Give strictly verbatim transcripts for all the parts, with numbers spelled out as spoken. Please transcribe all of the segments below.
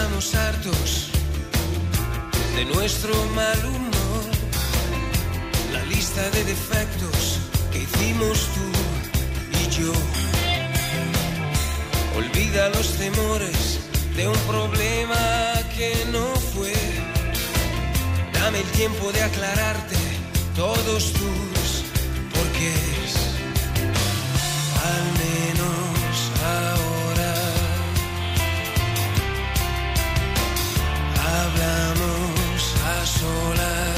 estamos hartos de nuestro mal humor. La lista de defectos que hicimos tú y yo. Olvida los temores de un problema que no fue. Dame el tiempo de aclararte todos tus porqués. Al menos ahora hablamos a solas.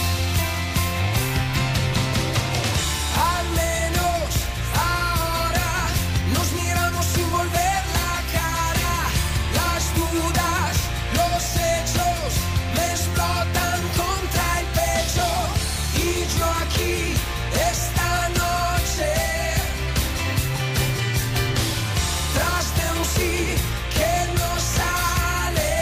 Al menos ahora nos miramos sin volver la cara. Las dudas, los hechos me explotan contra el pecho. Y yo aquí esta noche, tras de un sí que no sale.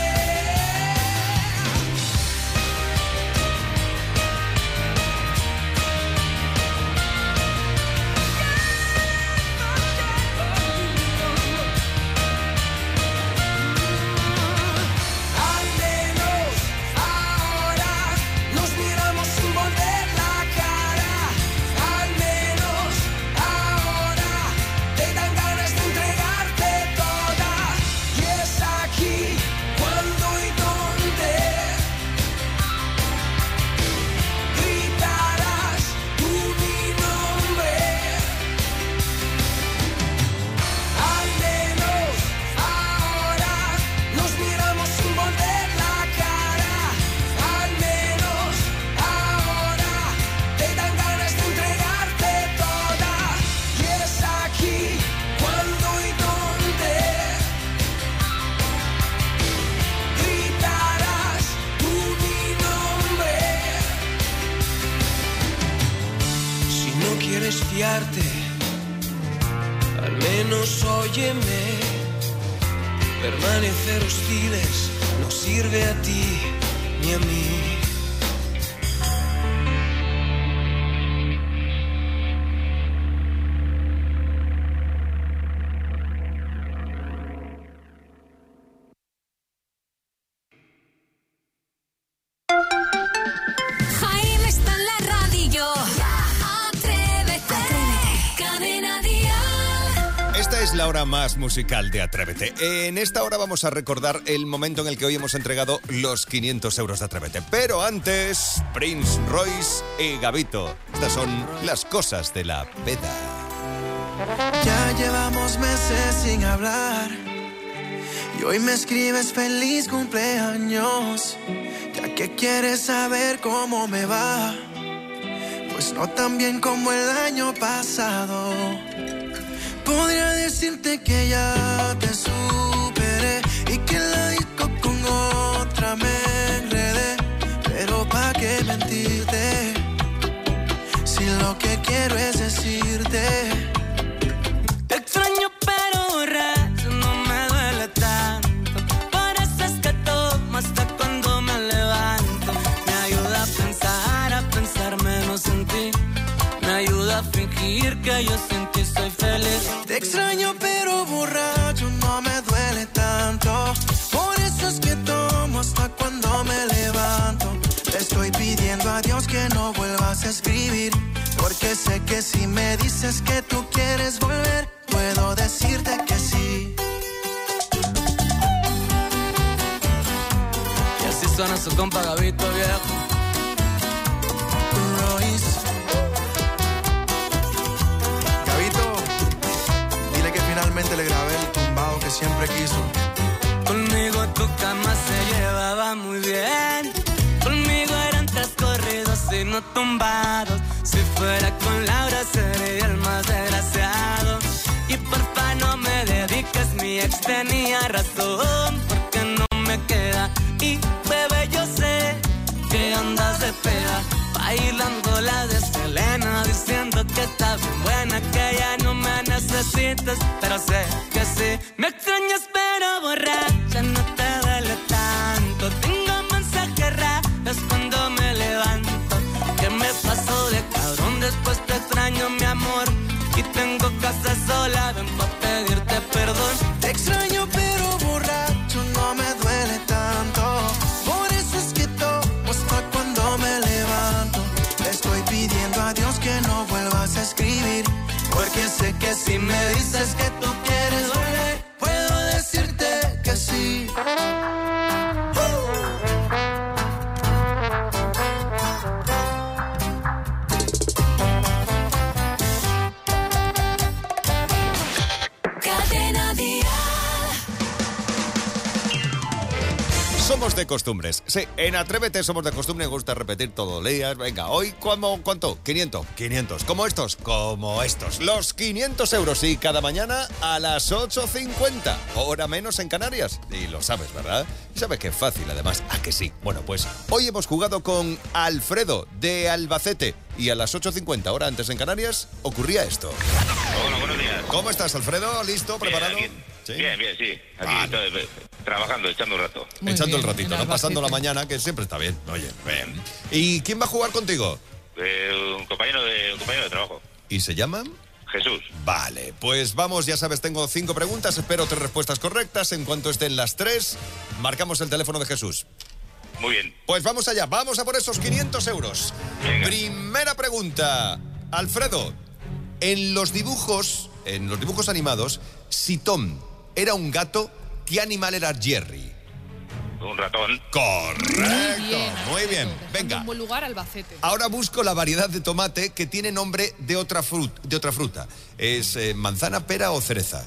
Al menos ahora nos miramos sin volver la cara. Al menos ahora te dan ganas de entregarte toda. Y es aquí cuando y donde gritarás tú mi nombre. Al menos ahora nos miramos sin volver la cara. Al menos ahora te dan ganas de entregarte toda. Y es aquí cuando y donde gritarás tú mi nombre. Si no quieres fiarte, al menos óyeme. Permanecer hostiles no sirve a ti ni a mí. Jaime está en la radio. Atrévete. Cadena Dial. Esta es la hora más musical de Atrévete. En esta hora vamos a recordar el momento en el que hoy hemos entregado los quinientos euros de Atrévete. Pero antes, Prince Royce y Gabito. Estas son las cosas de la vida. Ya llevamos meses sin hablar y hoy me escribes feliz cumpleaños. Ya que quieres saber cómo me va, pues no tan bien como el año pasado. Podría decirte que ya te superé y que en la disco con otra me enredé, pero pa' qué mentirte si lo que quiero es decirte. Te extraño pero borracho no me duele tanto. Por eso es que tomo hasta cuando me levanto. Me ayuda a pensar, a pensar menos en ti. Me ayuda a fingir que yo sin ti soy feliz. Te extraño pero borracho no me duele tanto. Por eso es que tomo hasta cuando me levanto. Te estoy pidiendo a Dios que no vuelvas a escribir, porque sé que si me dices que tú quieres volver, puedo decirte que sí. Y así suena su compa Gabito, viejo. Royce. Gabito, dile que finalmente le grabé el tumbado que siempre quiso. Conmigo tu cama se llevaba muy bien. Conmigo eran tres corridos y no tumbados. Si fuera con Laura sería el más desgraciado. Y porfa no me dediques, mi ex tenía razón, porque no me queda. Y bebé yo sé que andas de peda, bailando la de Selena, diciendo que está bien buena, que ya no me necesitas, pero sé que sí. Me extrañas pero borracha no te duele tanto. Tengo mensajes raros cuando me levanto. ¿Qué me pasó de cabrón? Después te extraño mi amor y tengo casa sola, ven pa' pedirte perdón. Te extraño pero borracho no me me dices que tú quieres volver, puedo decirte que sí. Cadena Dial. Somos de costumbres. Sí, en Atrévete somos de costumbre. Me gusta repetir todos los días. Venga, hoy, ¿cuándo, ¿cuánto? quinientos. quinientos. ¿Como estos? Como estos. Los quinientos euros. Y cada mañana a las ocho cincuenta. Hora menos en Canarias. Y lo sabes, ¿verdad? Y sabes que es fácil, además. ¿A que sí? Bueno, pues hoy hemos jugado con Alfredo de Albacete. Y a las ocho cincuenta, hora antes en Canarias, ocurría esto. Hola, buenos días. ¿Cómo estás, Alfredo? ¿Listo? ¿Preparado? Bien, ¿Sí? bien, bien, sí. Aquí Vale. estoy, eh, trabajando, echando un rato. Muy Echando bien, el ratito, en ¿no? Pasando la Albacete. mañana, que siempre está bien. Oye, bien. ¿Y quién va a jugar contigo? Eh, un compañero de un compañero de trabajo, ¿Y se llama? Jesús. Vale, pues vamos, ya sabes, tengo cinco preguntas, espero tres respuestas correctas. En cuanto estén las tres, marcamos el teléfono de Jesús. Muy bien. Pues vamos allá, vamos a por esos quinientos euros. Venga. Primera pregunta. Alfredo, en los dibujos, en los dibujos animados, si Tom era un gato, ¿qué animal era Jerry? Un ratón. Correcto, muy bien. Dejando Venga, un buen lugar Albacete. ahora busco la variedad de tomate que tiene nombre de otra, frut- de otra fruta. ¿Es eh, manzana, pera o cereza?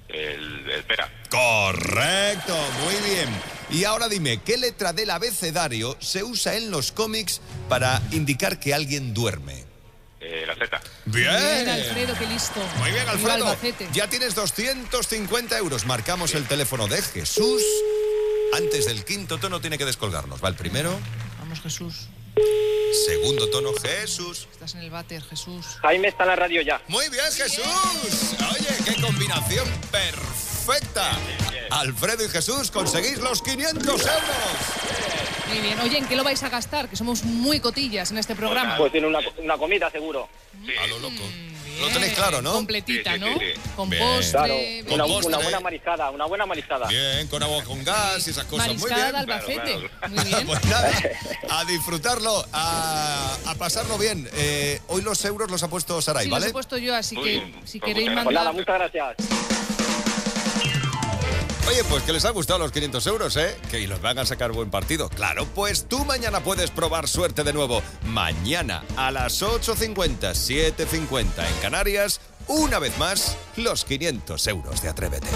El, el pera. Correcto, muy bien. Y ahora dime, ¿qué letra del abecedario se usa en los cómics para indicar que alguien duerme? Eh, la Z. Bien. Bien, Alfredo, qué listo. Muy bien, Viva Alfredo. Albacete. Ya tienes doscientos cincuenta euros. Marcamos el teléfono de Jesús. Antes del quinto tono tiene que descolgarnos. Va el primero. Vamos, Jesús. Segundo tono, Jesús. Estás en el váter, Jesús. Jaime está en la radio ya. Muy bien, Jesús. Oye, qué combinación perfecta. Alfredo y Jesús, conseguís los quinientos euros. Muy bien. Oye, ¿en qué lo vais a gastar? Que somos muy cotillas en este programa. Pues tiene una, una comida seguro. A lo loco. Lo tenéis claro, ¿no? Completita, Sí, sí, ¿no? sí, sí. Con Bien. postre. Claro, bien. una, postre. una buena mariscada, una buena mariscada. Bien, con agua con gas y esas cosas. Muy Mariscada bien. Albacete. Claro, Muy bien. Pues nada, a disfrutarlo, a, a pasarlo bien. Eh, hoy los euros los ha puesto Saray, Sí, los ¿vale? he puesto yo, así Muy que bien. si Pues queréis muchas Pues nada, mandar... muchas gracias. Oye, pues que les ha gustado los quinientos euros, ¿eh? Que y los van a sacar buen partido. Claro, pues tú mañana puedes probar suerte de nuevo. Mañana a las ocho cincuenta, siete cincuenta en Canarias, una vez más, los quinientos euros de Atrévete.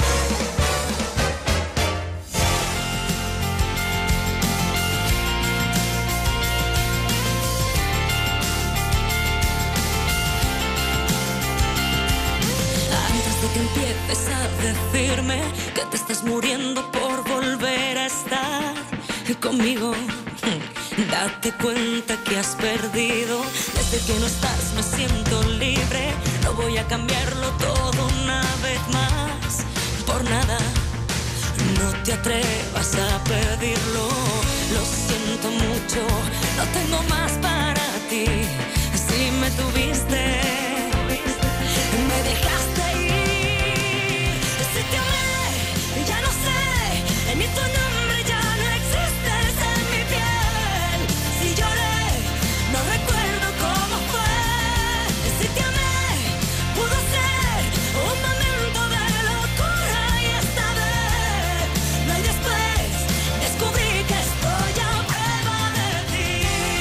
Antes de que empieces a decirme que te estás muriendo por volver a estar conmigo, date cuenta que has perdido. Desde que no estás me siento libre. No voy a cambiarlo todo una vez más. Por nada, no te atrevas a pedirlo. Lo siento mucho, no tengo más para ti. Si me tuviste, me dejaste ir. Si te amé, ya no sé, ni tu nombre ya no existes en mi piel. Si lloré, no recuerdo cómo fue. Si te amé, pudo ser un momento de locura y esta vez no hay después. Descubrí que estoy a prueba de ti.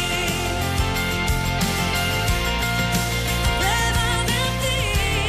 Prueba de ti.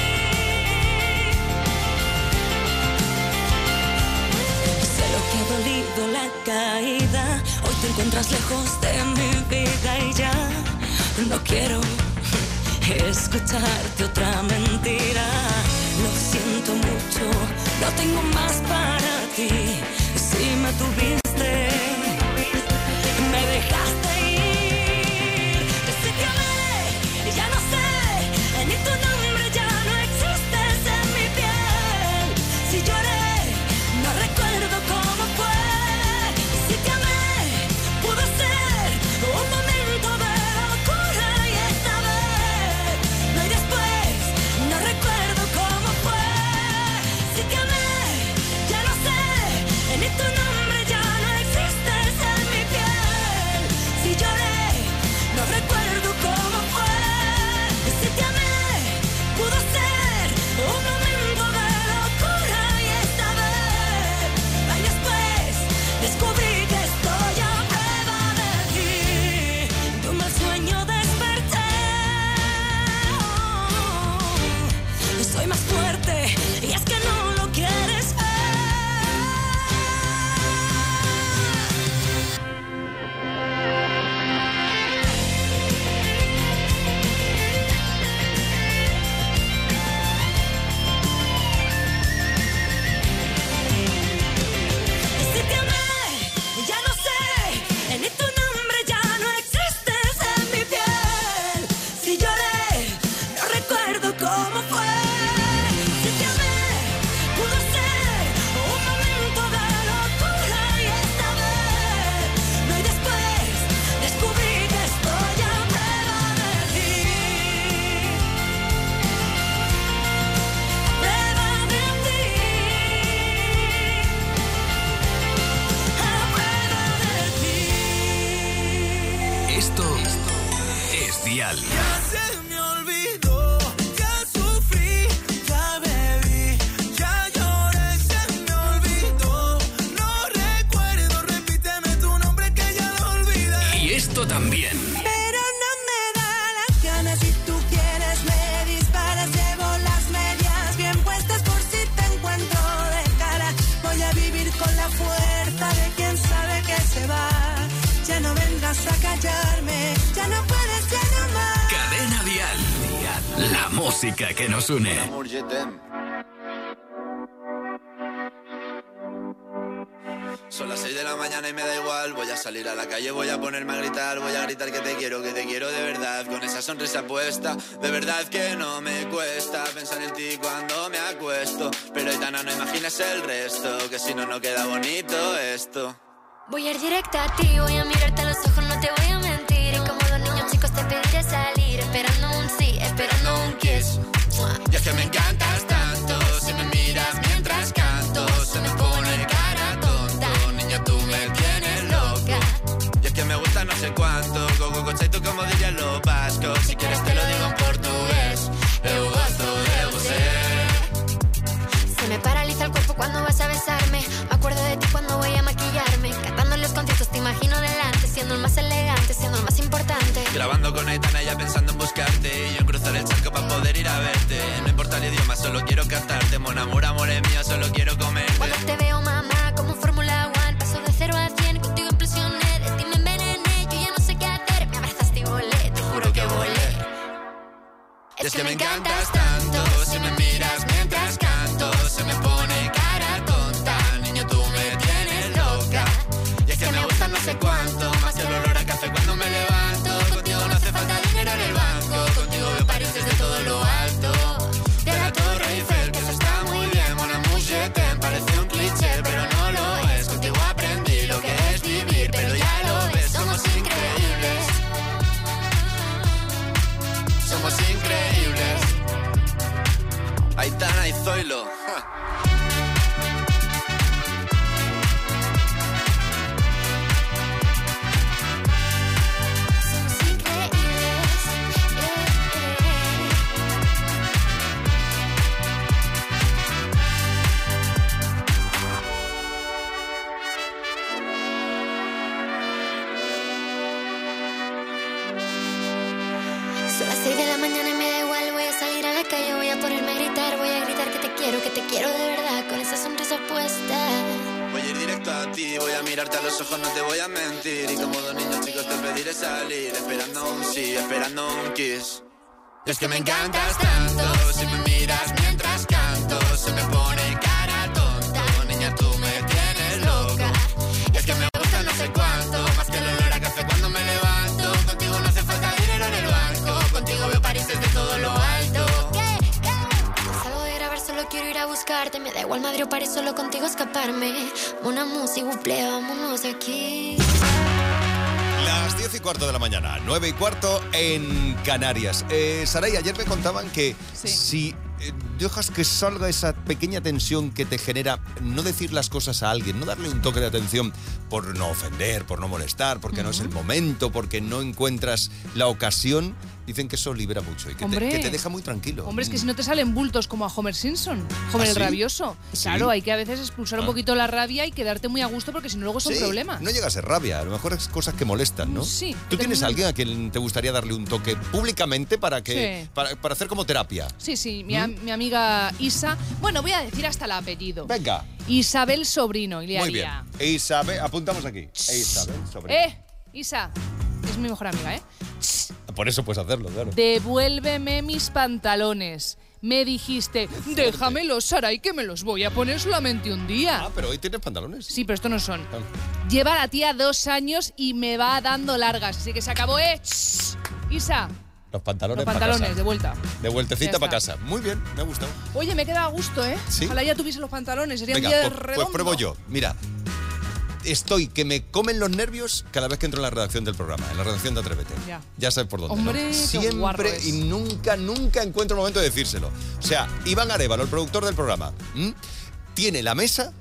Sé lo que ha dolido la caída. Hoy te encuentras lejos de mi vida y ya no quiero escucharte otra mentira. Lo siento mucho, no tengo más para ti. Si me tuviste, me dejaste ir. Si te amé, ya no sé, ni tu nombre ya no existes en mi piel. Si lloré, no recuerdo cómo fue. Si te amé, pudo ser un momento de locura y esta vez no hay después. No recuerdo cómo fue. Si te amé, ya no sé, ni tu nombre ya no Dial. Ya se me olvidó, ya sufrí, ya bebí, ya lloré, se me olvidó. No recuerdo, repíteme tu nombre que ya lo olvidé. Y esto también. Pero no me da las ganas, si tú quieres me disparas, llevo las medias bien puestas por si te encuentro de cara. Voy a vivir con la fuerza de quien sabe que se va. Ya no vengas a callarme, ya no puedes, ya no más. Cadena Dial. La música que nos une. Son las seis de la mañana y me da igual. Voy a salir a la calle, voy a ponerme a gritar. Voy a gritar que te quiero, que te quiero de verdad. Con esa sonrisa puesta, de verdad que no me cuesta pensar en ti cuando me acuesto. Pero Aitana, no imaginas el resto, que si no, no queda bonito esto. Voy a ir directa a ti, voy a mirarte a los ojos, no te voy a mentir. Y como dos niños chicos te pediré salir, esperando un sí, esperando un kiss. Y es que me encantas tanto, si me miras mientras canto, se me pone cara tonta. Niña, tú me tienes loca. Y es que me gusta no sé cuánto, go, go, tú como dirían los vascos. Si quieres te lo digo en portugués, eu gosto de você. Se me paraliza el cuerpo cuando vas a besarme. Me acuerdo de ti cuando voy a maquillarme. Cantando en los conciertos te imagino delante, siendo el más elegante, siendo el más importante. Grabando con Aitana ya pensando en buscarte, y yo en cruzar el charco para poder ir a verte. No importa el idioma, solo quiero cantarte. Mon amor, amor es mío, solo quiero comerte. Cuando te veo, mamá, como un Fórmula One, paso de cero a cien, contigo impresioné. De ti me envenené, yo ya no sé qué hacer. Me abrazaste y volé, te juro que volé. Es, es que, que me encantas tanto, si me miras mientras canto, se me pone cara tonta. Niño, tú me tienes loca. Y es que me gusta no sé cuánto, más que el olor a café cuando me levanto. Contigo no hace falta dinero en el banco, contigo veo París desde todo lo alto. De la Torre Eiffel, que eso está muy bien. Mon amour, je t'aime, parece un cliché, pero no lo es. Contigo aprendí lo que es vivir, pero ya lo ves, somos increíbles. Somos increíbles. Aitana y Zoilo. Ja. Que te quiero de verdad, con esa sonrisa puesta. Voy a ir directo a ti, voy a mirarte a los ojos, no te voy a mentir. Y como dos niños chicos te pediré salir, esperando un sí, esperando un kiss. Y es que me encantas tanto, si me miras mientras canto, se me pone cara tonta. Niña, tú me tienes loca. Y es que me gusta no sé cuánto, más que el olor a café cuando me levanto. Contigo no hace falta dinero en el banco, contigo veo París desde todo lo alto. Solo quiero ir a buscarte, me da igual Madrid o París, solo contigo escaparme. Una música, buple, vámonos de aquí. Las diez y cuarto de la mañana, nueve y cuarto en Canarias. Eh, Saray, ayer me contaban que sí. si eh, dejas que salga esa pequeña tensión que te genera no decir las cosas a alguien, no darle un toque de atención por no ofender, por no molestar, porque uh-huh. no es el momento, porque no encuentras la ocasión, dicen que eso libera mucho y que, te, que te deja muy tranquilo. Hombre, es que si no te salen bultos como a Homer Simpson, Homer ¿Ah, el sí? rabioso. ¿Sí? Claro, hay que a veces expulsar ah. un poquito la rabia y quedarte muy a gusto porque si no luego son sí, problemas. No llega a ser rabia, a lo mejor es cosas que molestan, ¿no? Sí. ¿Tú tienes a alguien a quien te gustaría darle un toque públicamente para que sí. para, para hacer como terapia? Sí, sí, mi, ¿Mm? mi amiga Isa, bueno, voy a decir hasta el apellido. Venga. Isabel Sobrino, Ilia. Muy bien. Isabel, apuntamos aquí. Isabel Sobrino. Eh, Isa, es mi mejor amiga, ¿eh? Por eso puedes hacerlo, claro. Devuélveme mis pantalones. Me dijiste, déjamelos, Saray, que me los voy a poner solamente un día. Ah, pero hoy tienes pantalones. Sí, pero estos no son. Ah. Lleva la tía dos años y me va dando largas, así que se acabó, ¿eh? Isa. Los pantalones, Los pantalones de vuelta. De vueltecita para casa. Muy bien, me ha gustado. Oye, me queda a gusto, ¿eh? ¿Sí? Ojalá ya tuviese los pantalones, sería Venga, un día pues, redondo. Pues pruebo yo. Mira, estoy que me comen los nervios cada vez que entro en la redacción del programa, en la redacción de Atrévete. Ya, ya sabes por dónde. Hombre, ¿no? Siempre y nunca, nunca encuentro el momento de decírselo. O sea, Iván Arévalo, el productor del programa, ¿m? tiene la mesa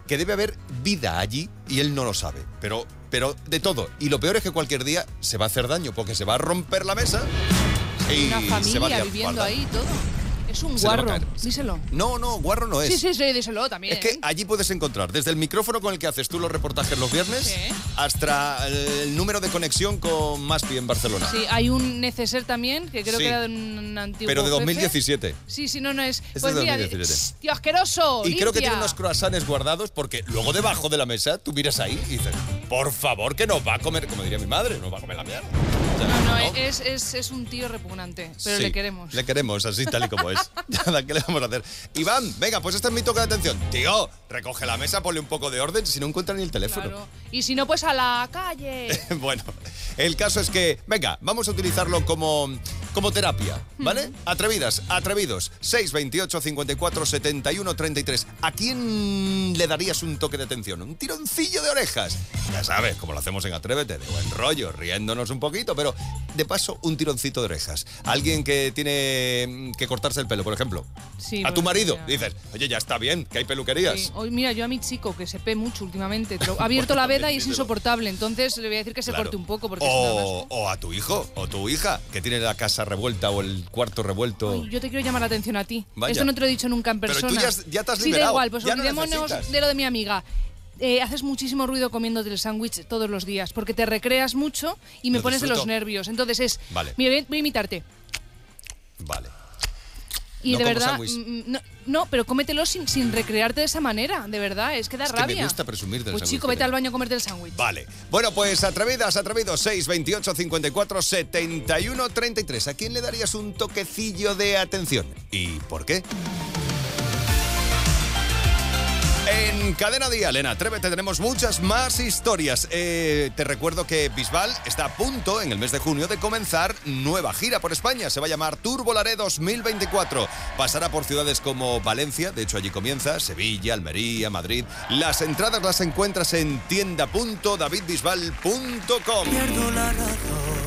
que debe haber vida allí y él no lo sabe. Pero, pero de todo. Y lo peor es que cualquier día se va a hacer daño porque se va a romper la mesa y Una se va a familia liar viviendo parda. ahí y todo. Es un Se le va a guarro. caer. Díselo. No, no, guarro no es. Sí, sí, sí, díselo también. Es que allí puedes encontrar desde el micrófono con el que haces tú los reportajes los viernes Sí. hasta el número de conexión con Maspi en Barcelona. Sí, hay un neceser también, que creo Sí. que era de un antiguo Pero de jefe. dos mil diecisiete. Sí, sí, no, no es. Es Pues de mira, dos mil diecisiete. tío asqueroso. Y creo que limpia. tiene unos croissants guardados porque luego debajo de la mesa tú miras ahí y dices, por favor, que nos va a comer, como diría mi madre, nos va a comer la mierda. O sea, No, no, ¿no? Es, es, es un tío repugnante, pero Sí, le queremos. Le queremos, así tal y como es. Nada, ¿qué le vamos a hacer? Iván, venga, pues este es mi toque de atención. Tío, recoge la mesa, ponle un poco de orden, si no encuentra ni el teléfono. Claro. Y si no, pues a la calle. Bueno, el caso es que, venga, vamos a utilizarlo como, como terapia, ¿vale? Atrevidas, atrevidos. seis veintiocho, cincuenta y cuatro, setenta y uno, treinta y tres. ¿A quién le darías un toque de atención? Un tironcillo de orejas. Ya sabes, como lo hacemos en Atrévete, de buen rollo, riéndonos un poquito, pero de paso, un tironcito de orejas. Alguien que tiene que cortarse el pelo, por ejemplo. Sí, a tu pues, marido, mira. dices, oye, ya está bien, que hay peluquerías. Sí. Hoy, mira, yo a mi chico, que se pe mucho últimamente, pero ha abierto Bueno, la veda también y es díselo. insoportable. Entonces le voy a decir que se Claro. corte un poco, porque si no da O, asco. o a tu hijo o tu hija, que tiene la casa revuelta o el cuarto revuelto. Ay, yo te quiero llamar la atención a ti. Vaya. Esto no te lo he dicho nunca en Pero persona. tú ya has- ya te has Sí, da liberado, igual, pues ya no olvidémonos necesitas. de lo de mi amiga. Eh, haces muchísimo ruido comiéndote el sándwich todos los días, porque te recreas mucho y me Lo pones de disfruto. los nervios. Entonces es, Vale. mira, voy a- voy a imitarte. Vale. Y No de como verdad, sándwich. mm, no, no, pero cómetelo sin, sin recrearte de esa manera, de verdad, es que da Es que rabia. me gusta presumir del Pues sándwich chico, que vete al tengo. baño a comerte el sándwich. Vale. Bueno, pues atrevidas, atrevidos, seis veintiocho, cincuenta y cuatro, setenta y uno, treinta y tres. ¿A quién le darías un toquecillo de atención? ¿Y por qué? En Cadena Dial, en Atrévete, tenemos muchas más historias. Eh, te recuerdo que Bisbal está a punto, en el mes de junio, de comenzar nueva gira por España. Se va a llamar Tour Volaré dos mil veinticuatro. Pasará por ciudades como Valencia, de hecho allí comienza, Sevilla, Almería, Madrid. Las entradas las encuentras en tienda punto david bisbal punto com. Pierdo la razón,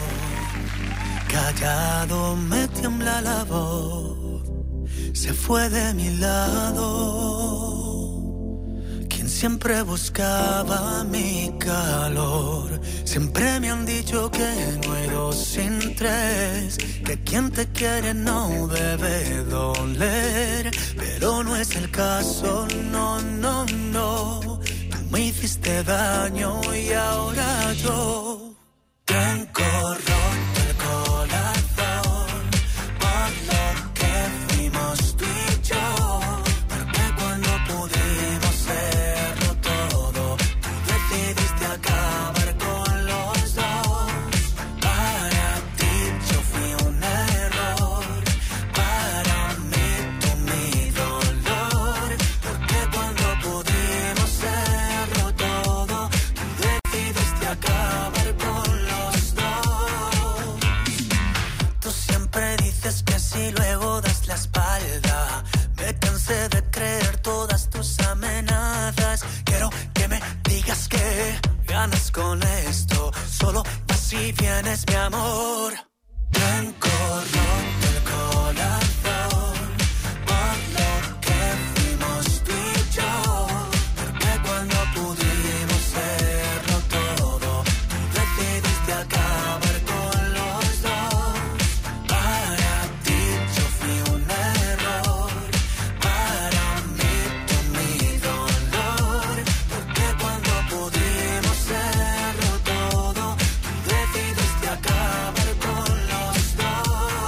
callado me tiembla la voz, se fue de mi lado. Quien siempre buscaba mi calor, siempre me han dicho que no hay dos sin tres, que quien te quiere no debe doler, pero no es el caso, no, no, no. Tú me hiciste daño y ahora yo tengo roto el corazón por lo que fuimos tú y yo, porque cuando pudimos serlo todo, tú decidiste acabar con los dos. Para ti yo fui un error, para mí tú mi dolor, porque cuando pudimos serlo todo, tú decidiste acabar con los dos. Tú siempre dices que si luego das la espalda, me cansé de creer todas tus amenazas. Quiero que me digas que ganas con esto, solo así vienes mi amor. Tengo roto el corazón por lo que fuimos tú y yo, porque cuando pudimos serlo todo, tú decidiste acabar con los dos. Para ti yo fui un error, para mí tú mi dolor, porque cuando pudimos serlo todo, tú decidiste acabar con los dos.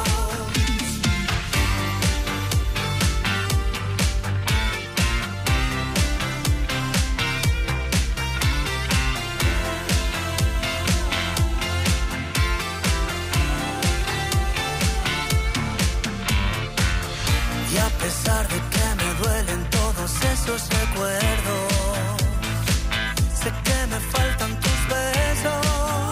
Y a pesar de que me duelen todos esos recuerdos, sé que me faltan tus besos,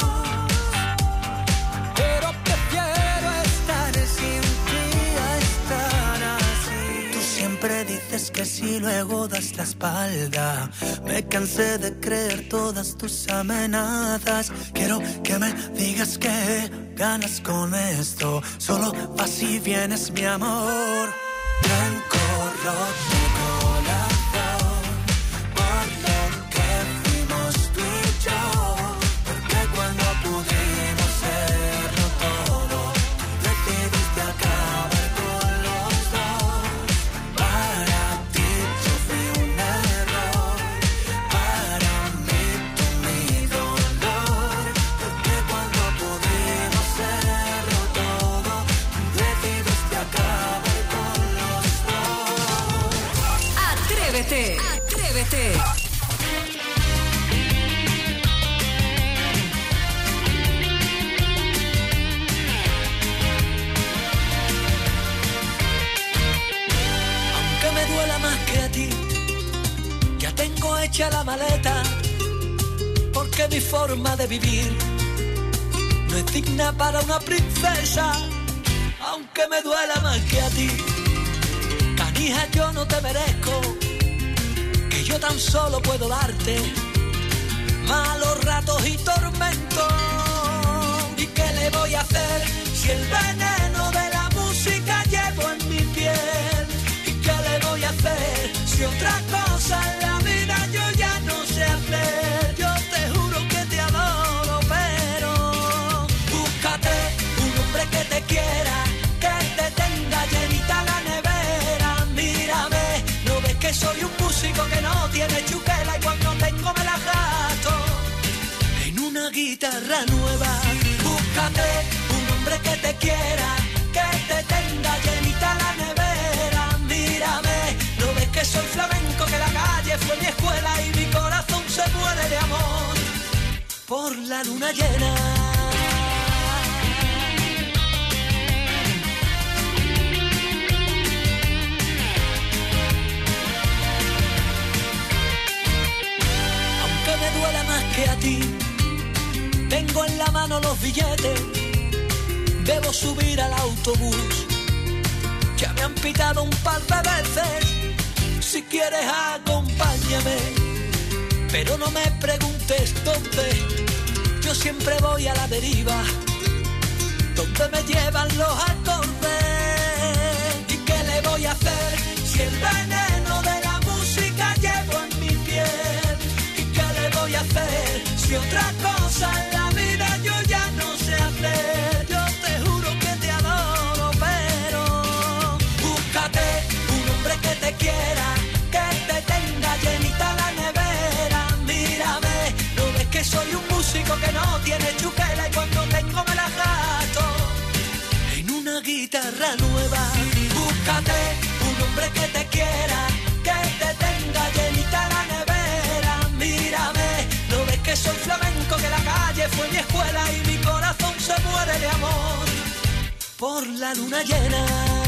pero prefiero estar sin ti a estar así. Tú siempre dices que si luego das la espalda, me cansé de creer todas tus amenazas. Quiero que me digas que ganas con esto, solo así vienes mi amor. Tengo roto el corazón por Atrévete. Aunque me duela más que a ti, ya tengo hecha la maleta, porque mi forma de vivir no es digna para una princesa. Aunque me duela más que a ti, canija, yo no te merezco, que yo tan solo puedo darte malos ratos y tormentos. ¿Y qué le voy a hacer si el veneno de la música llevo en mi piel? ¿Y qué le voy a hacer si otra cosa en la vida yo ya no sé hacer? Yo te juro que te adoro, pero búscate un hombre que te quiera, que te tenga llenita la nevera. Mírame, ¿no ves que soy un músico que no tiene chuquela y cuando tengo me la gasto en una guitarra nueva? Búscate un hombre que te quiera, que te tenga llenita la nevera. Mírame, ¿no ves que soy flamenco, que la calle fue mi escuela y mi corazón se muere de amor por la luna llena? Me duele más que a ti, tengo en la mano los billetes, debo subir al autobús, ya me han pitado un par de veces. Si quieres acompáñame, pero no me preguntes dónde, yo siempre voy a la deriva, donde me llevan los acordes. ¿Y qué le voy a hacer si el veneno de la música llevo en mi piel? Voy a hacer si otra cosa en la vida yo ya no sé hacer? Yo te juro que te adoro, pero búscate un hombre que te quiera, que te tenga llenita la nevera. Mírame, ¿no ves que soy un músico que no tiene chuquela y cuando tengo me la gasto en una guitarra nueva? Búscate un hombre que te quiera, que te tenga llenita la nevera. Mírame, ¿no ves que soy flamenco, que la calle fue mi escuela y mi corazón se muere de amor por la luna llena?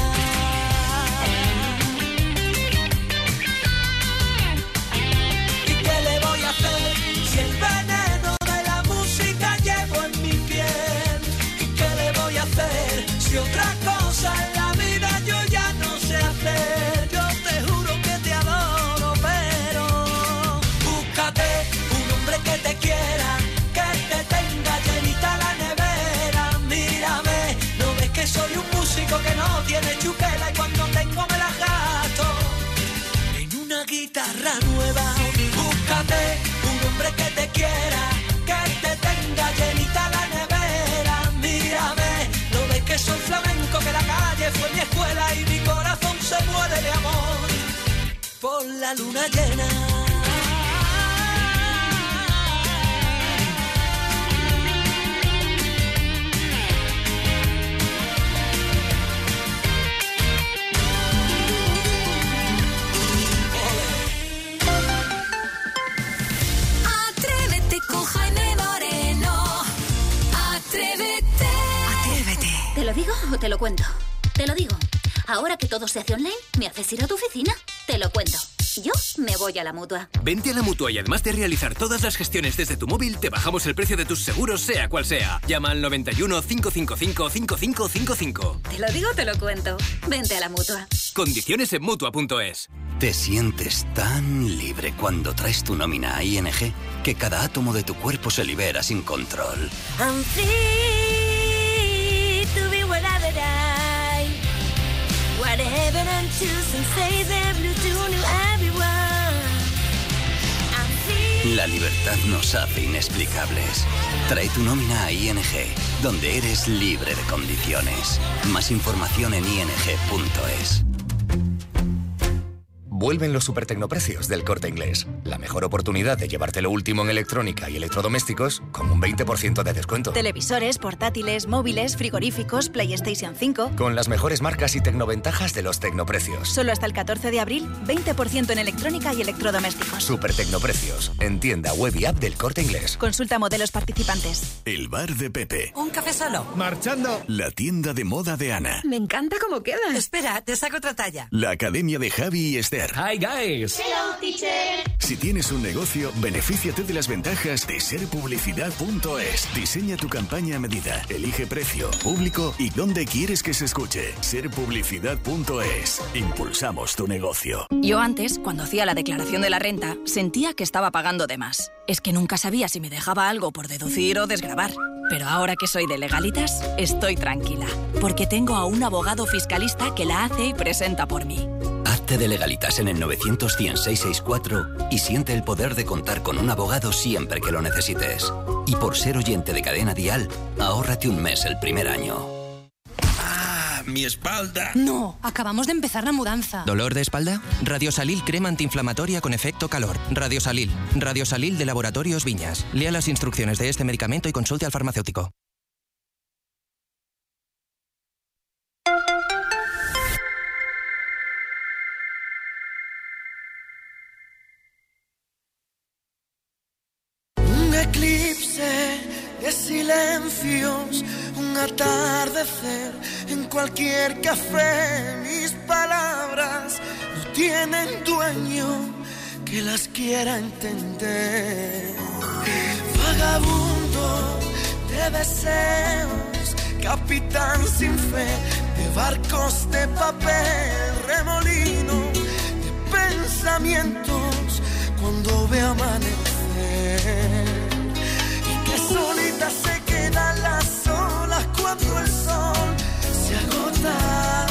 ¿Y qué le voy a hacer si el veneno de la música llevo en mi piel? ¿Y qué le voy a hacer si otra cosa en la vida yo ya no sé hacer? Yo te juro que te adoro, pero búscate un hombre que te quiera, que te tenga llenita la nevera. Mírame, ¿no ves que soy un músico que no tiene chuquela y cuando tengo me la gasto en una guitarra nueva? Búscate un hombre que te quiera, que te tenga llenita la nevera. Mírame, ¿no ves que soy flamenco, que la calle fue mi escuela y mi corazón se muere de amor por la luna llena? ¿Te lo digo o te lo cuento? Te lo digo. Ahora que todo se hace online, ¿me haces ir a tu oficina? Te lo cuento. Yo me voy a la Mutua. Vente a la Mutua y además de realizar todas las gestiones desde tu móvil, te bajamos el precio de tus seguros, sea cual sea. Llama al noventa y uno, cinco cinco cinco, cinco cinco cinco cinco. Te lo digo o te lo cuento. Vente a la Mutua. Condiciones en Mutua punto es. Te sientes tan libre cuando traes tu nómina a I N G que cada átomo de tu cuerpo se libera sin control. I'm free to be whatever I whatever I'm choosing says every to new everyone. I'm free. La libertad nos hace inexplicables. Trae tu nómina a I N G, donde eres libre de condiciones. Más información en I N G punto es. Vuelven los supertecnoprecios del Corte Inglés. La mejor oportunidad de llevarte lo último en electrónica y electrodomésticos con un veinte por ciento de descuento. Televisores, portátiles, móviles, frigoríficos, PlayStation cinco. Con las mejores marcas y tecnoventajas de los tecnoprecios. Solo hasta el catorce de abril, veinte por ciento en electrónica y electrodomésticos. Supertecnoprecios. En tienda, web y app del Corte Inglés. Consulta modelos participantes. El bar de Pepe. ¿Un café solo? Marchando. La tienda de moda de Ana. Me encanta cómo queda. Espera, te saco otra talla. La academia de Javi y Esther. Hi guys. Hello teacher. Si tienes un negocio, benefíciate de las ventajas de ser publicidad punto es. Diseña tu campaña a medida, elige precio, público y dónde quieres que se escuche. ser publicidad punto es. Impulsamos tu negocio. Yo antes, cuando hacía la declaración de la renta, sentía que estaba pagando de más. Es que nunca sabía si me dejaba algo por deducir o desgravar. Pero ahora que soy de Legalitas, estoy tranquila, porque tengo a un abogado fiscalista que la hace y presenta por mí. Hazte de Legalitas en el novecientos cien seiscientos sesenta y cuatro y siente el poder de contar con un abogado siempre que lo necesites. Y por ser oyente de Cadena Dial, ahórrate un mes el primer año. ¡Ah, mi espalda! No, acabamos de empezar la mudanza. ¿Dolor de espalda? Radiosalil crema antiinflamatoria con efecto calor. Radiosalil. Radiosalil de Laboratorios Viñas. Lea las instrucciones de este medicamento y consulte al farmacéutico. Un eclipse de silencios, un atardecer en cualquier café. Mis palabras no tienen dueño que las quiera entender. Vagabundo de deseos, capitán sin fe de barcos de papel, remolino de pensamientos cuando ve amanecer. Y que solita se quedan las olas cuando el sol se agota.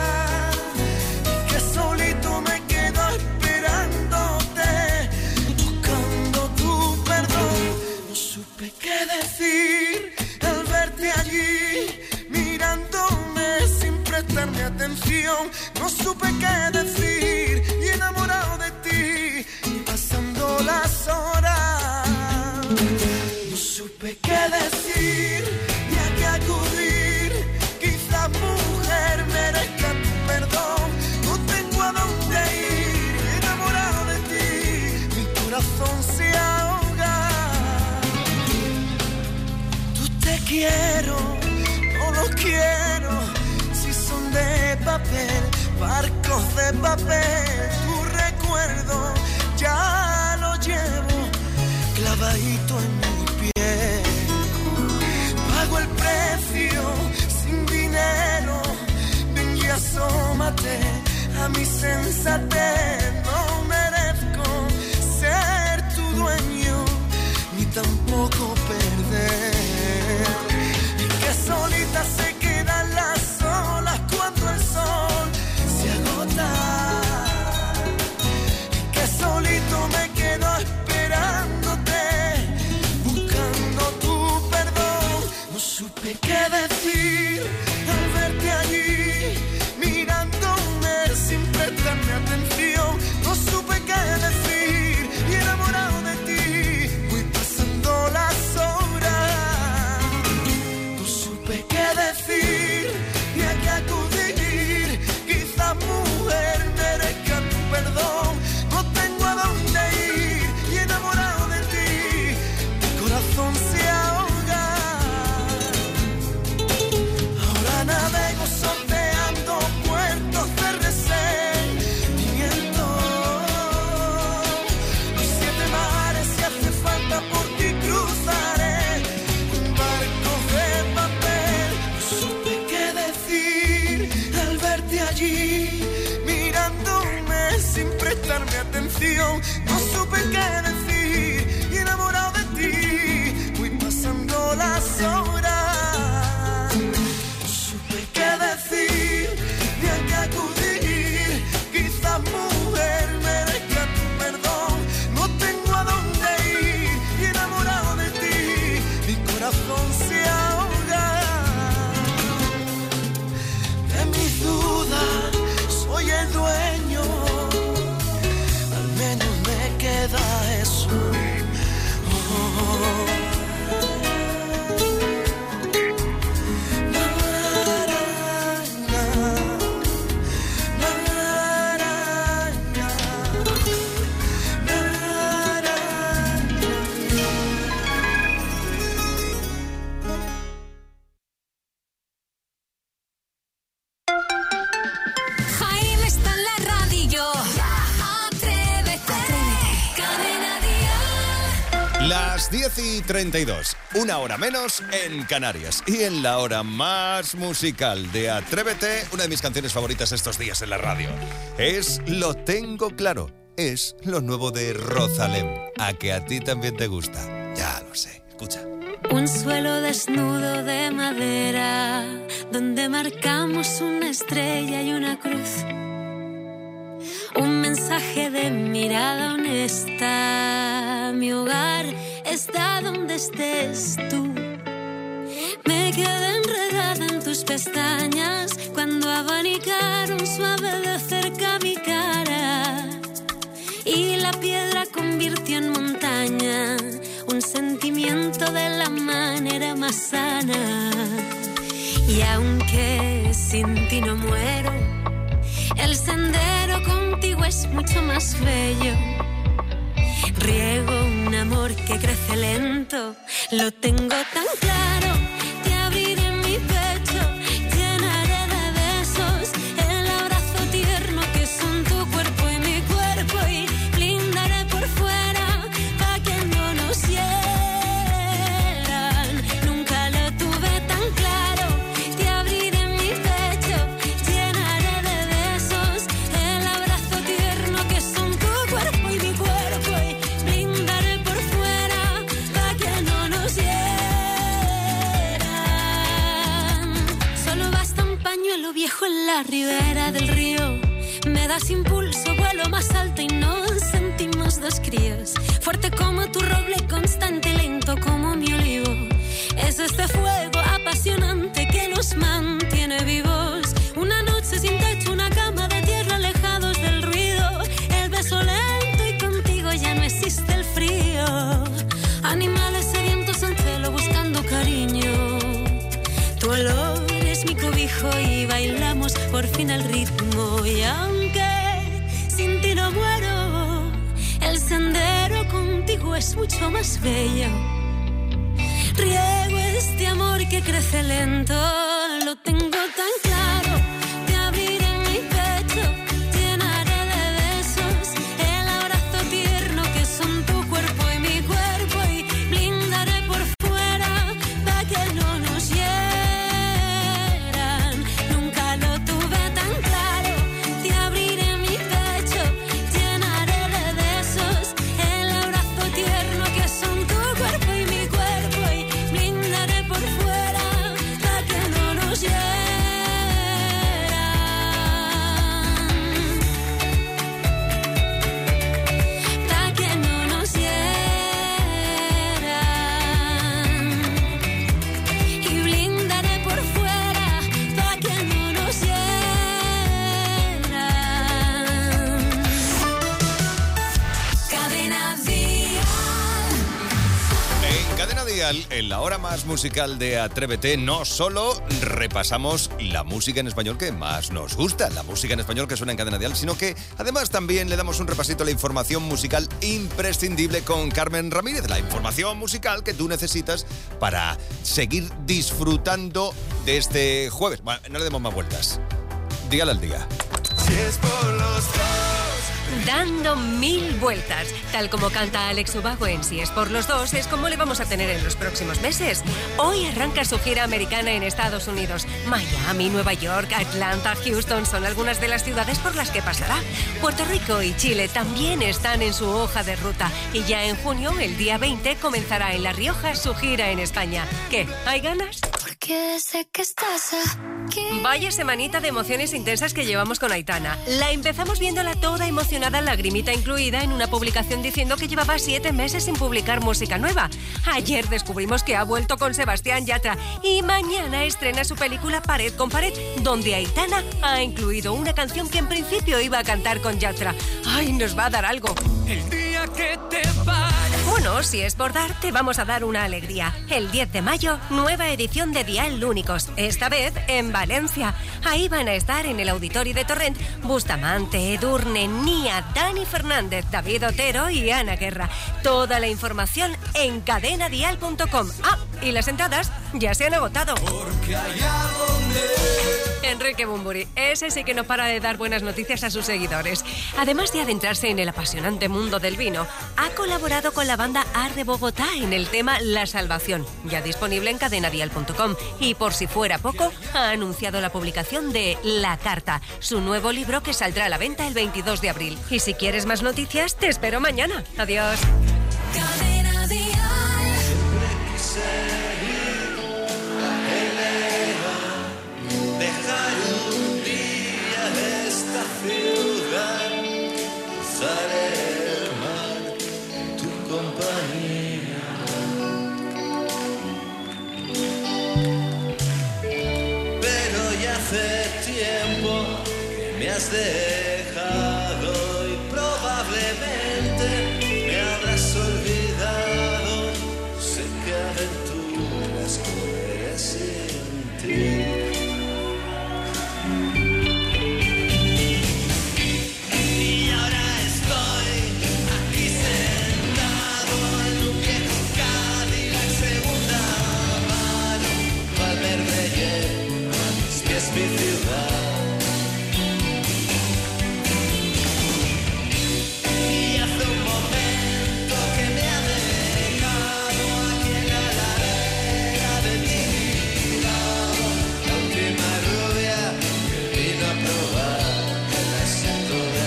Y que solito me quedo esperándote, buscando tu perdón. No supe qué decir al verte allí, mirándome sin prestarme atención. No supe qué decir y enamorado de ti, y pasando las horas. No supe qué decir ni a qué acudir. Quizá mujer merezca tu perdón. No tengo a dónde ir, enamorado de ti, mi corazón se ahoga. Tú te quiero, no los quiero. Si son de papel, barcos de papel, tu recuerdo ya lo llevo clavadito en mi piel. Pago el precio sin dinero, ven y asómate a mi sensatez. No merezco ser tu dueño, ni tampoco perder. Y que solita se quedan las olas cuando el sol se agota. Y que solito me quedo esperándote, buscando tu perdón. No supe qué decir al verte allí, mirándome sin prestarme atención. No supe qué decir y enamorado de ti, voy pasando las horas. No supe qué decir ni a qué acudir. Quizá mujer merezca tu perdón. No tengo a dónde ir y enamorado de ti, mi corazón se ahoga. Ahora navego sorteando puertos de resentimiento. Los siete mares, si hace falta por ti cruzaré un barco de papel. No supe qué decir al verte allí, mirándome sin prestarme atención. No supe qué decir y enamorado de ti, voy pasando las horas. No supe qué decir ni a qué acudir. Quizá mujer merezca tu perdón. No tengo a dónde ir y enamorado de ti, mi corazón se ahoga. De mis dudas soy el dueño, Las diez y treinta y dos, una hora menos en Canarias. Y en la hora más musical de Atrévete, una de mis canciones favoritas estos días en la radio es Lo Tengo Claro. Es lo nuevo de Rosalén. A que a ti también te gusta. Ya lo sé, escucha. Un suelo desnudo de madera, donde marcamos una estrella y una cruz. Un mensaje de mirada honesta. Mi hogar está donde estés tú. Me quedé enredada en tus pestañas cuando abanicaron suave de cerca mi cara. Y la piedra convirtió en montaña un sentimiento de la manera más sana. Y aunque sin ti no muero, el sendero contigo es mucho más bello. Riego un amor que crece lento, lo tengo tan claro. Te abriré mi pecho, llenaré de besos el abrazo tierno que son tu cuerpo y mi cuerpo, y blindaré por fuera pa' que no nos hieran. Nunca lo tuve tan claro. Te abriré mi pecho, llenaré de besos el abrazo tierno que son tu cuerpo y mi cuerpo, y blindaré por fuera pa' que no nos hieran. Solo basta un pañuelo viejo en la ribera del río. Me das impulso, vuelo más alto y nos sentimos dos críos. Fuerte como tu roble, constante y lento como mi olivo. Es este fuego apasionante que nos mantiene vivos. Una noche sin techo, una cama de tierra, alejados del ruido. El beso lento y contigo ya no existe el frío. Animales sedientos en celo buscando cariño. Tu olor es mi cobijo y bailamos por fin el ritmo. Y aunque sin ti no muero, el sendero contigo es mucho más bello. Riego este amor que crece lento, lo tengo tan claro. Te abriré mi pecho, llenaré de besos el abrazo tierno que son tu cuerpo y mi cuerpo, y blindaré por fuera pa' que no nos hieran. Nunca lo tuve tan claro. Te abriré mi pecho, llenaré de besos el abrazo tierno que son tu cuerpo y mi cuerpo, y blindaré por fuera pa' que no nos hieran. Pa' que no nos hieran. Y blindaré por fuera pa' que no nos hieran. Cadena Dial. En Cadena Dial, en la hora más musical de Atrévete, no solo repasamos la música en español que más nos gusta, la música en español que suena en Cadena Dial, sino que además también le damos un repasito a la información musical imprescindible con Carmen Ramírez, la información musical que tú necesitas para seguir disfrutando de este jueves. Bueno, no le demos más vueltas. Dígale al día. Si es por los dos. Dando mil vueltas. Tal como canta Alex Ubago en Si es por los dos, es como le vamos a tener en los próximos meses. Hoy arranca su gira americana en Estados Unidos. Miami, Nueva York, Atlanta, Houston son algunas de las ciudades por las que pasará. Puerto Rico y Chile también están en su hoja de ruta. Y ya en junio, el día veinte, comenzará en La Rioja su gira en España. ¿Qué? ¿Hay ganas? Porque sé que estás aquí. Vaya semanita de emociones intensas que llevamos con Aitana. La empezamos viéndola toda emocionada, lagrimita incluida, en una publicación diciendo que llevaba siete meses sin publicar música nueva. Ayer descubrimos que ha vuelto con Sebastián Yatra y mañana estrena su película Pared con Pared, donde Aitana ha incluido una canción que en principio iba a cantar con Yatra. ¡Ay, nos va a dar algo! El día que te vayas. Bueno, si es por dar, te vamos a dar una alegría. El diez de mayo, nueva edición de Dial Únicos, esta vez en Valencia. Ahí van a estar en el Auditorio de Torrent Bustamante, Edurne, Nia, Dani Fernández, David Otero y Ana Guerra. Toda la información en cadena dial punto com. Ah, y las entradas ya se han agotado. Porque allá donde Enrique Bunbury, ese sí que no para de dar buenas noticias a sus seguidores. Además de adentrarse en el apasionante mundo del vino, ha colaborado con la banda Art de Bogotá en el tema La Salvación, ya disponible en cadena dial punto com. Y por si fuera poco, ha anunciado la publicación de La Carta, su nuevo libro que saldrá a la venta el veintidós de abril. Y si quieres más noticias, te espero mañana. Adiós. Cadena Dial. Dejar un día esta ciudad, cruzar el mar en tu compañía. Pero ya hace tiempo que me has dejado y probablemente me habrás olvidado. Sé que aventuras correré sin ti. Mi ciudad. Y hace un momento que me ha dejado aquí en la ladera de mi lado, la última rubia que vino a probar el asiento de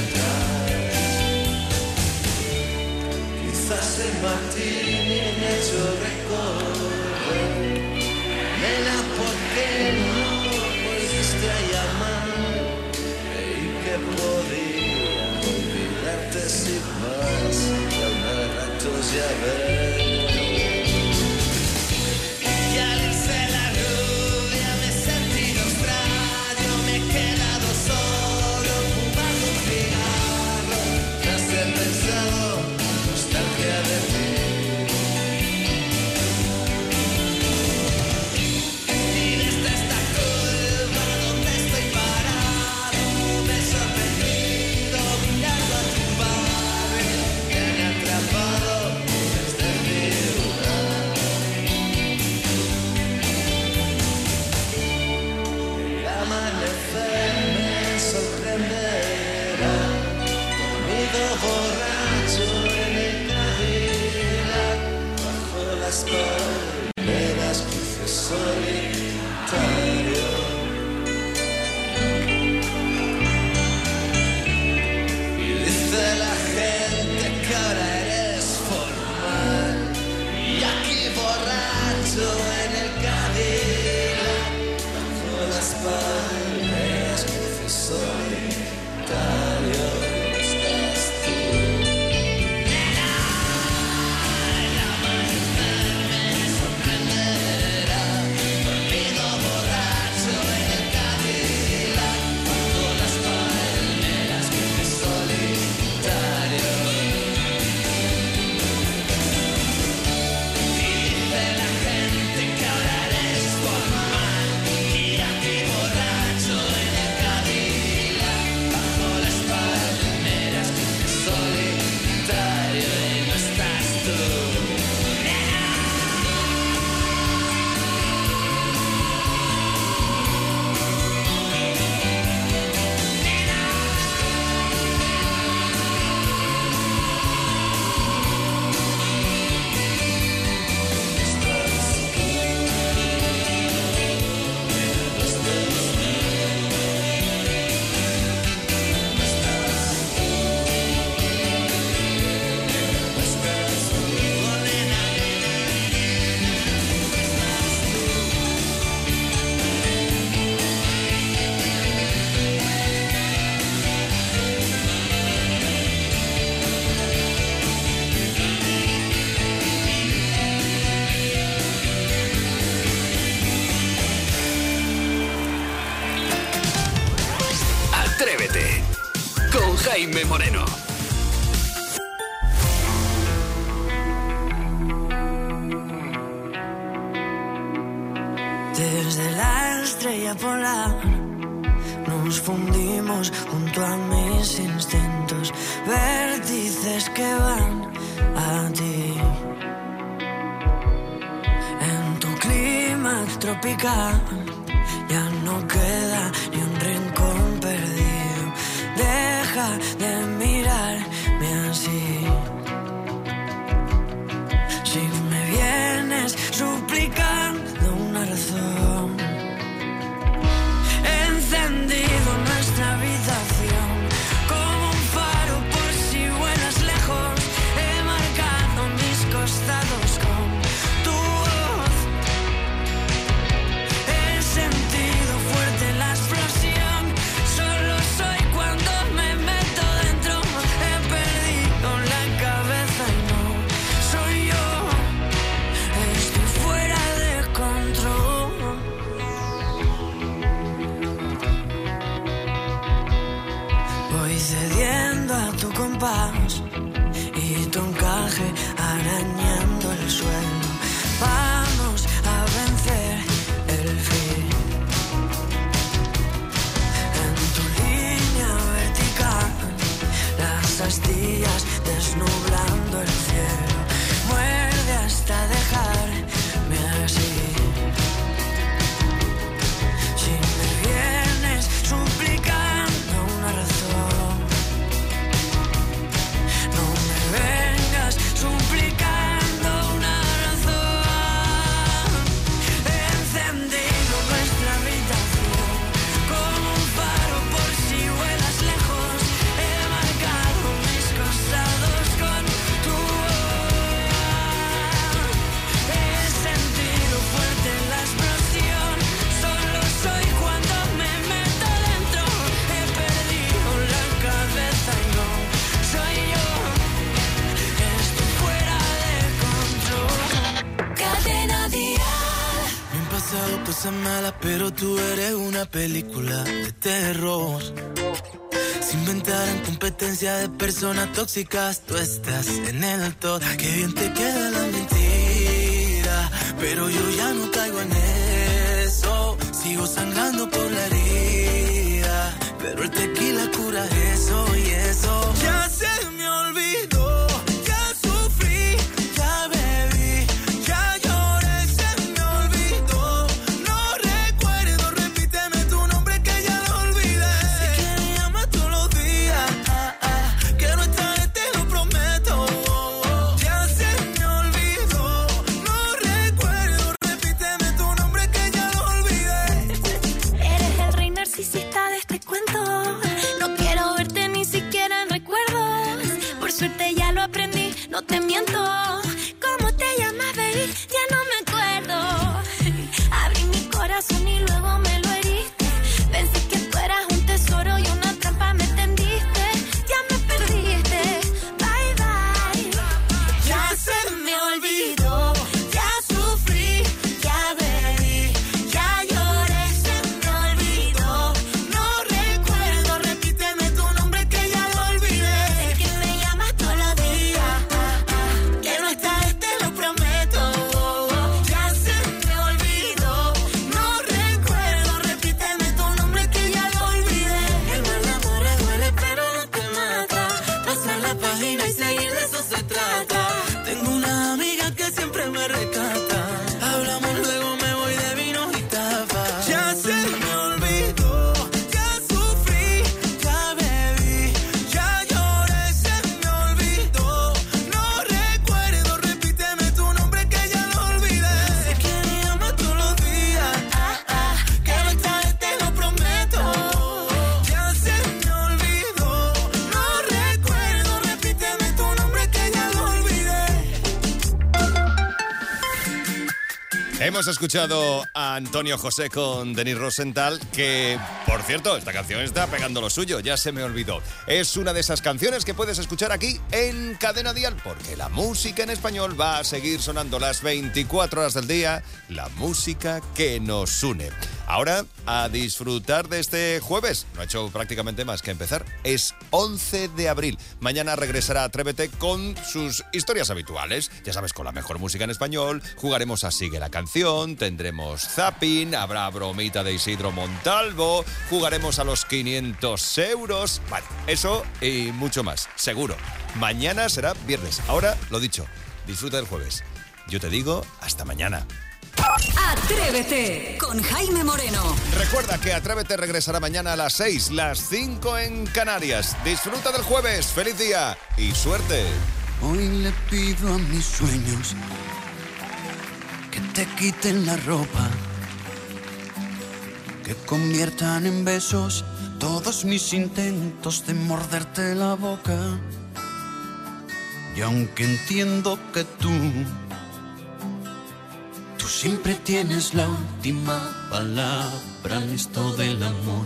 atrás. Quizás el martini me ha hecho recorrer, nena, ¿por qué no a llamar? Creí que podía olvidarte sin más, y aún a ratos ya ves. Y al irse la rubia me he sentido extraño, me he quedado solo fumando un cigarro. Tras he pensado, nostalgia de ti. Borracho en el Cadillac, bajo las palmeras cruce solitario. Y dice la gente que ahora eres formal, y aquí borracho en el Cadillac, bajo las palmeras cruce solitario. Atrévete con Jaime Moreno. Desde la estrella polar nos fundimos junto a mis instintos, vértices que van a ti. En tu clima tropical Ya no queda ni un rincón perdido. Deja de mirarme así. Si me vienes suplicando una razón, he encendido nuestra habitación como un faro por si vuelas lejos. He marcado mis costados con tu voz. He sentido fuerte la explosión. Solo soy cuando me meto dentro. He perdido la cabeza y no soy yo. Estoy fuera de control. Voy cediendo a tu compás y tu encaje arañando el suelo. Vamos a vencer el fin. En tu línea vertical, las astillas desnublando el cielo. Muerde hasta dejarme así. Si me vienes suplicando una razón, no me vengas suplicando una razón. He encendido nuestra habitación como un faro por si vuelas lejos. He marcado mis costados con tu voz. He sentido fuerte la explosión. Solo soy cuando me meto dentro. He perdido la cabeza y no soy yo. Estoy fuera de control. Cadena Dial. Me han pasado cosas malas, pero tú eres una película de terror. Se inventaron competencia de personas tóxicas. Tú estás en el top. Qué bien te queda la mentira, pero yo ya no caigo en eso. Sigo sangrando por la herida, pero el tequila cura eso y eso. Ya se me olvidó, ya sufrí, ya bebí, ya lloré, se me olvidó. No recuerdo, repíteme tu nombre que ya lo olvidé. Sé que me llamas todos los días, ah, ah, que no esta vez te lo prometo. Ya se me olvidó, no recuerdo, repíteme tu nombre que ya lo olvidé. Eres el rey narcisista de este cuento. No quiero verte ni siquiera en recuerdos. Por suerte ya lo aprendí, no te miento. ¿Cómo te llamas, baby? Ya no me acuerdo. Abrí mi corazón y luego me lo heriste. Pensé que tú eras un tesoro y una trampa me tendiste. Ya me perdiste, bye bye. Ya se me olvidó, ya sufrí, ya bebí, ya lloré, se me olvidó. No recuerdo, repíteme tu nombre que ya lo olvidé. Sé que me llamas todos los días, ah, ah, que no esta vez te lo prometo. Ya se me olvidó, no recuerdo, repíteme tu nombre que ya lo olvidé. El mal amor duele pero no te mata. Pasar la página y seguir de eso se trata. Tengo una amiga que siempre me rescata. Hablamos luego, me voy de vino y tapas. Ya se me olvidó, ya sufrí, ya bebí, ya lloré, se me olvidó. No recuerdo, repíteme tu nombre que ya lo olvidé. Sé que me llamas todos los días, ah, ah, que no esta vez te lo prometo. Ya se me olvidó, no recuerdo, repíteme tu nombre que ya lo olvidé. Hemos escuchado a Antonio José con Denis Rosenthal, que, por cierto, esta canción está pegando lo suyo, ya se me olvidó. Es una de esas canciones que puedes escuchar aquí en Cadena Dial, porque la música en español va a seguir sonando las veinticuatro horas del día, la música que nos une. Ahora, a disfrutar de este jueves. No ha hecho prácticamente más que empezar. Es once de abril. Mañana regresará Atrévete con sus historias habituales. Ya sabes, con la mejor música en español. Jugaremos a Sigue la Canción, tendremos zapping, habrá bromita de Isidro Montalvo, jugaremos a los quinientos euros. Vale, eso y mucho más, seguro. Mañana será viernes. Ahora, lo dicho, disfruta del jueves. Yo te digo, hasta mañana. Atrévete con Jaime Moreno. Recuerda que Atrévete regresará mañana a las seis, las cinco en Canarias. Disfruta del jueves, feliz día y suerte. Hoy le pido a mis sueños que te quiten la ropa, que conviertan en besos todos mis intentos de morderte la boca. Y aunque entiendo que tú, tú siempre tienes la última palabra en esto del amor,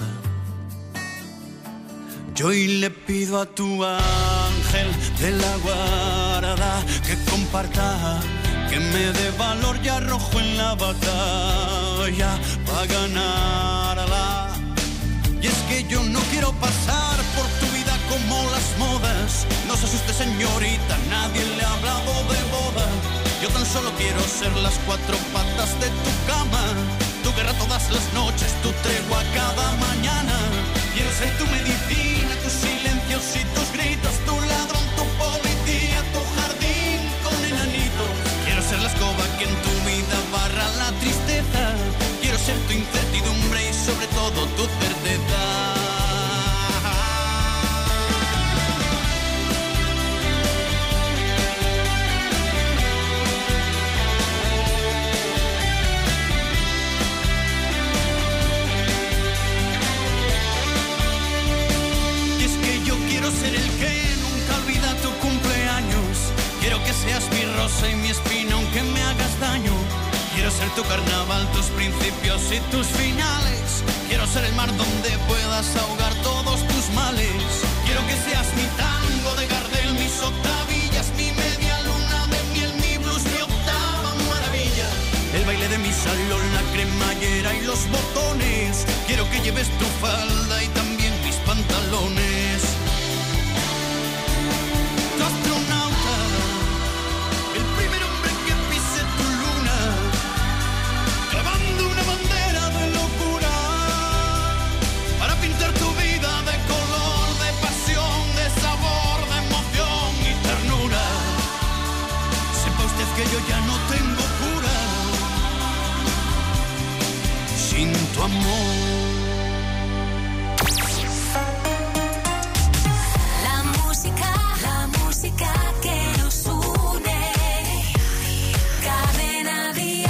yo hoy le pido a tu ángel de la guarda que comparta, que me dé valor y arrojo en la batalla para ganarla. Y es que yo no quiero pasar por tu vida como las modas. No se asuste, señorita, nadie le ha hablado de boda. Yo tan solo quiero ser las cuatro patas de tu cama, tu guerra todas las noches, tu tregua cada mañana. Quiero ser tu medicina, tus silencios y tus gritos, tu ladrón, tu policía, tu jardín con enanitos. Quiero ser la escoba que en tu vida barra la tristeza. Quiero ser tu incertidumbre y sobre todo tu certeza. Y es que yo quiero ser el que nunca olvida tu cumpleaños. Quiero que seas mi rosa y mi espina aunque me hagas daño. Quiero ser tu carnaval, tus principios y tus finales. Quiero ser el mar donde puedas ahogar todos tus males. Quiero que seas mi tango de Gardel, mis octavillas, mi media luna de miel, mi blues, mi octava maravilla. El baile de mi salón, la cremallera y los botones. Quiero que lleves tu falda y también mis pantalones. Tu astronauta, el primer hombre que pise tu luna, clavando una bandera de locura para pintar tu vida de color, de pasión, de sabor, de emoción y ternura. Sepa usted que yo ya no tengo cura sin tu amor. La música, la música que nos une. Cadena Dial.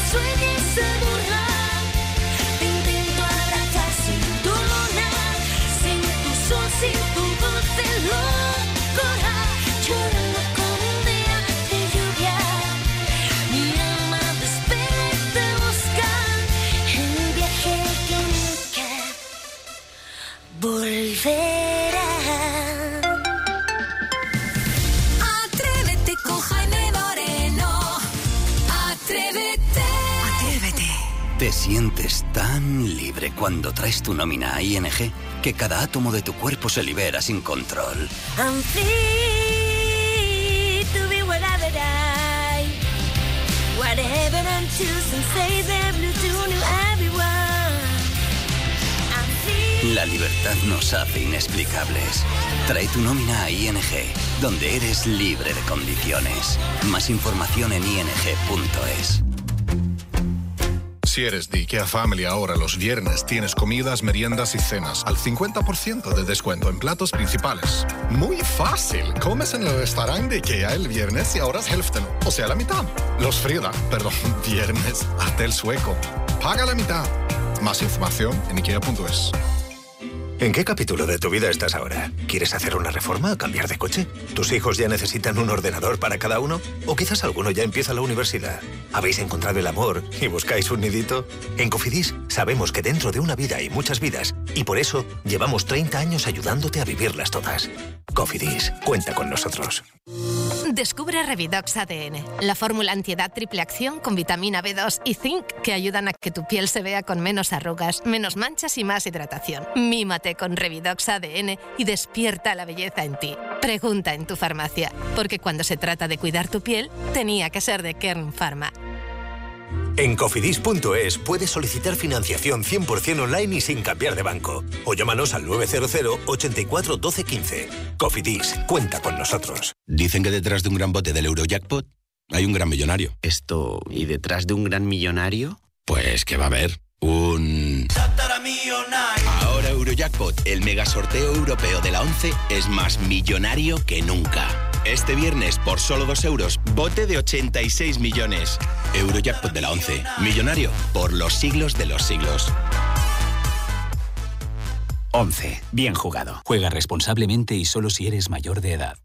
sueña y se burla. Te intento abrazar sin tu luna, sin tu sol, sin tu dulce locura. Llorando con un día de lluvia. Mi alma te espera y te busca en un viaje que nunca volverá. Atrévete con Jaime Moreno. Atrévete. Atrévete. Te sientes tan libre cuando traes tu nómina a I N G que cada átomo de tu cuerpo se libera sin control. I'm free to be whatever I, whatever I'm choosing, say the blue to new everyone. I'm free. La libertad nos hace inexplicables. Trae tu nómina a I N G, donde eres libre de condiciones. Más información en i n g punto es. Si eres de IKEA Family ahora los viernes tienes comidas, meriendas y cenas al cincuenta por ciento de descuento en platos principales. Muy fácil. Comes en el restaurante de IKEA el viernes y ahorras hälften, o sea la mitad. Los Frida, perdón, viernes, hasta el sueco. Paga la mitad. Más información en ikea punto es. ¿En qué capítulo de tu vida estás ahora? ¿Quieres hacer una reforma o cambiar de coche? ¿Tus hijos ya necesitan un ordenador para cada uno? ¿O quizás alguno ya empieza la universidad? ¿Habéis encontrado el amor y buscáis un nidito? En Cofidis sabemos que dentro de una vida hay muchas vidas y por eso llevamos treinta años ayudándote a vivirlas todas. Cofidis, cuenta con nosotros. Descubre Revidox A D N, la fórmula antiedad triple acción con vitamina B dos y zinc que ayudan a que tu piel se vea con menos arrugas, menos manchas y más hidratación. Mímate con Revidox A D N y despierta la belleza en ti. Pregunta en tu farmacia, porque cuando se trata de cuidar tu piel, tenía que ser de Kern Pharma. En cofidis punto es puedes solicitar financiación cien por ciento online y sin cambiar de banco. O llámanos al nueve cero cero, ochenta y cuatro, doce, quince. Cofidis, cuenta con nosotros. Dicen que detrás de un gran bote del Eurojackpot hay un gran millonario. Esto, ¿y detrás de un gran millonario? Pues que va a haber un... Ahora Eurojackpot, el mega sorteo europeo de la once, es más millonario que nunca. Este viernes, por solo dos euros, bote de ochenta y seis millones. Eurojackpot de la once. Millonario por los siglos de los siglos. once. Bien jugado. Juega responsablemente y solo si eres mayor de edad.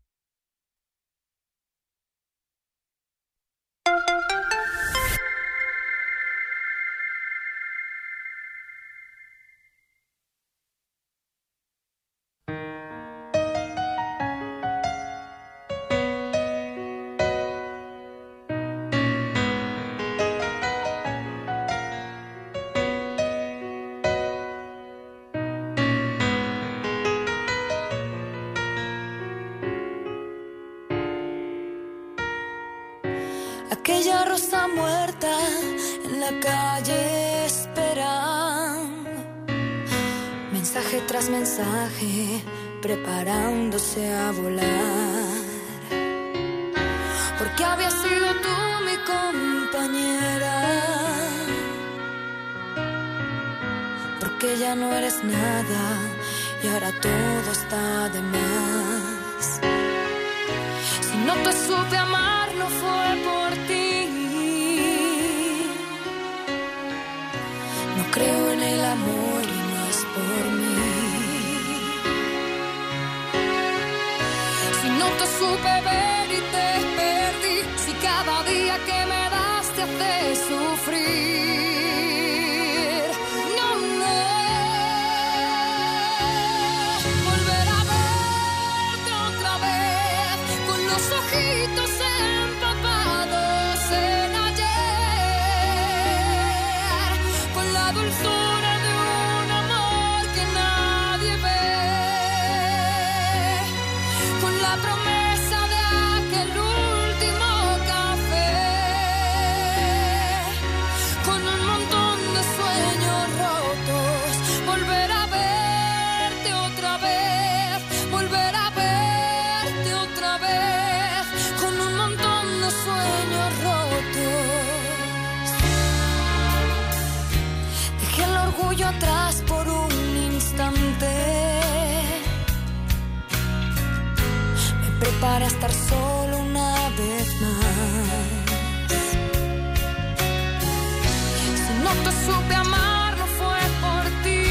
Aquella rosa muerta en la calle esperando, mensaje tras mensaje, preparándose a volar. Porque había sido tú mi compañera, porque ya no eres nada y ahora todo está de más. Si no te supe amar no fue por ti. No creo en el amor y no es por mí. Si no te supe ver y te perdí, si cada día que me das te hace sufrir. No, no. Volver a verte otra vez con los ojitos empapados en ayer, con la dulzura de un amor que nadie ve, con la promesa de aquel último café, con un montón de sueños rotos. Volver a verte otra vez, volver a verte otra vez, con un montón de sueños rotos. Dejé el orgullo atrás por un instante, me preparé a estar solo una vez más. te supe amar no fue por ti.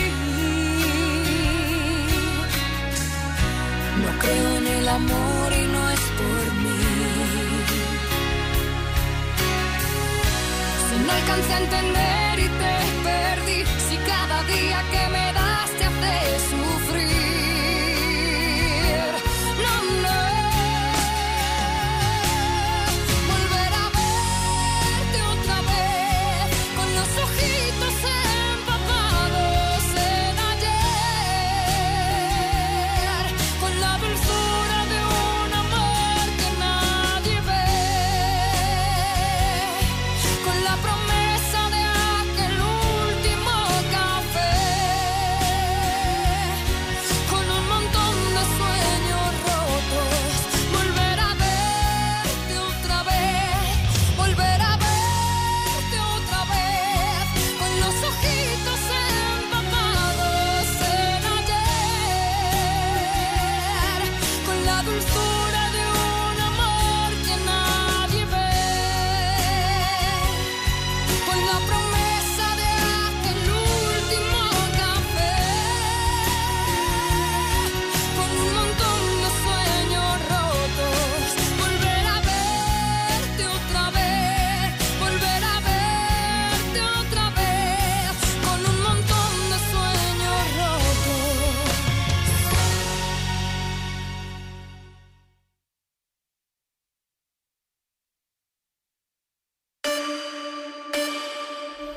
No creo en el amor y no es por mí. Si no alcancé a entender y te perdí, si cada día que me das te hace sufrir. No, no. Volver a verte otra vez con los ojitos empapados en ayer, con la dulzura de un amor que nadie ve, con la promesa de aquel último café, con un montón de sueños rotos. Volver a verte otra vez, volver a verte otra vez, con los ojitos empapados en ayer, con la dulzura de un amor que nadie ve, con la promesa